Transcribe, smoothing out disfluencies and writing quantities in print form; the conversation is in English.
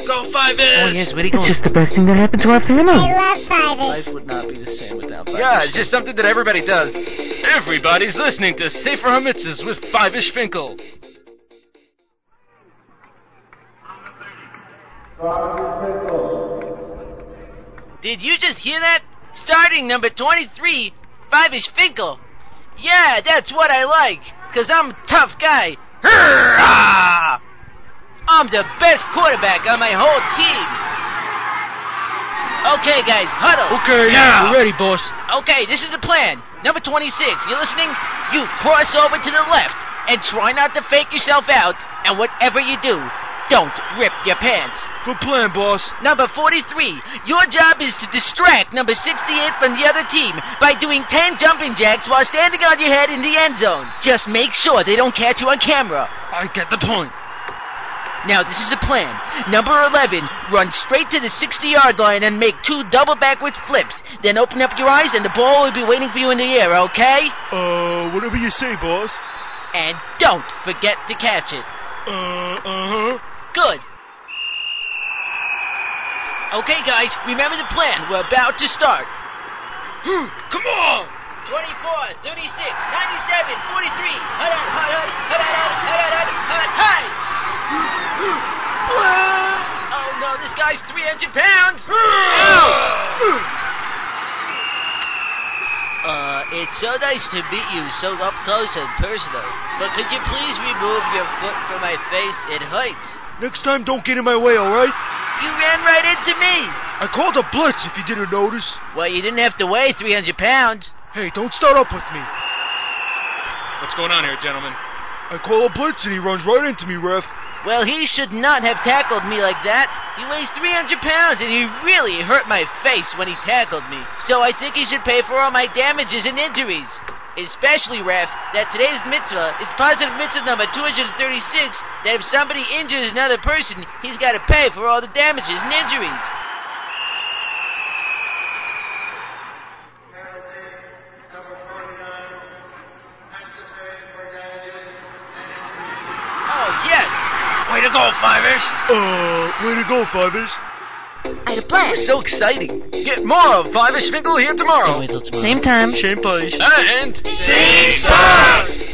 Go Five-ish! Oh, yes, where'd he go? It's just the best thing that happened to our family. I love Five-ish. Life would not be the same without Five-ish. Yeah, it's just something that everybody does. Everybody's listening to Safer Hamitzes with Five-ish Finkel. Did you just hear that? Starting number 23, Five-ish Finkel. Yeah, that's what I like, 'cause I'm a tough guy. Hurrah! I'm the best quarterback on my whole team. Okay, guys, huddle. Okay, yeah, we're ready, boss. Okay, this is the plan. Number 26, you listening? You cross over to the left and try not to fake yourself out, and whatever you do, don't rip your pants. Good plan, boss. Number 43, your job is to distract number 68 from the other team by doing 10 jumping jacks while standing on your head in the end zone. Just make sure they don't catch you on camera. I get the point. Now, this is the plan. Number 11, run straight to the 60-yard line and make 2 double backwards flips. Then open up your eyes and the ball will be waiting for you in the air, okay? Whatever you say, boss. And don't forget to catch it. Good. Okay, guys, remember the plan. We're about to start. Come on! 24, 36, 97, 43. Hut, hut, hut, hut, hut, hut, hut, hut, hut. Oh, no, this guy's 300 pounds. It's so nice to meet you so up close and personal. But could you please remove your foot from my face? It hurts. Next time, don't get in my way, all right? You ran right into me. I called a blitz if you didn't notice. Well, you didn't have to weigh 300 pounds. Hey, don't start up with me. What's going on here, gentlemen? I call a blitz and he runs right into me, ref. Well, he should not have tackled me like that. He weighs 300 pounds, and he really hurt my face when he tackled me. So I think he should pay for all my damages and injuries. Especially, ref, that today's mitzvah is positive mitzvah number 236, that if somebody injures another person, he's got to pay for all the damages and injuries. Oh, yes! Way to go, Five-ish. Way to go, Five-ish. I had a plan. So exciting. Get more of Five-ish Finkel here tomorrow. Wait till tomorrow. Same time. Same place. And... Sing Songs!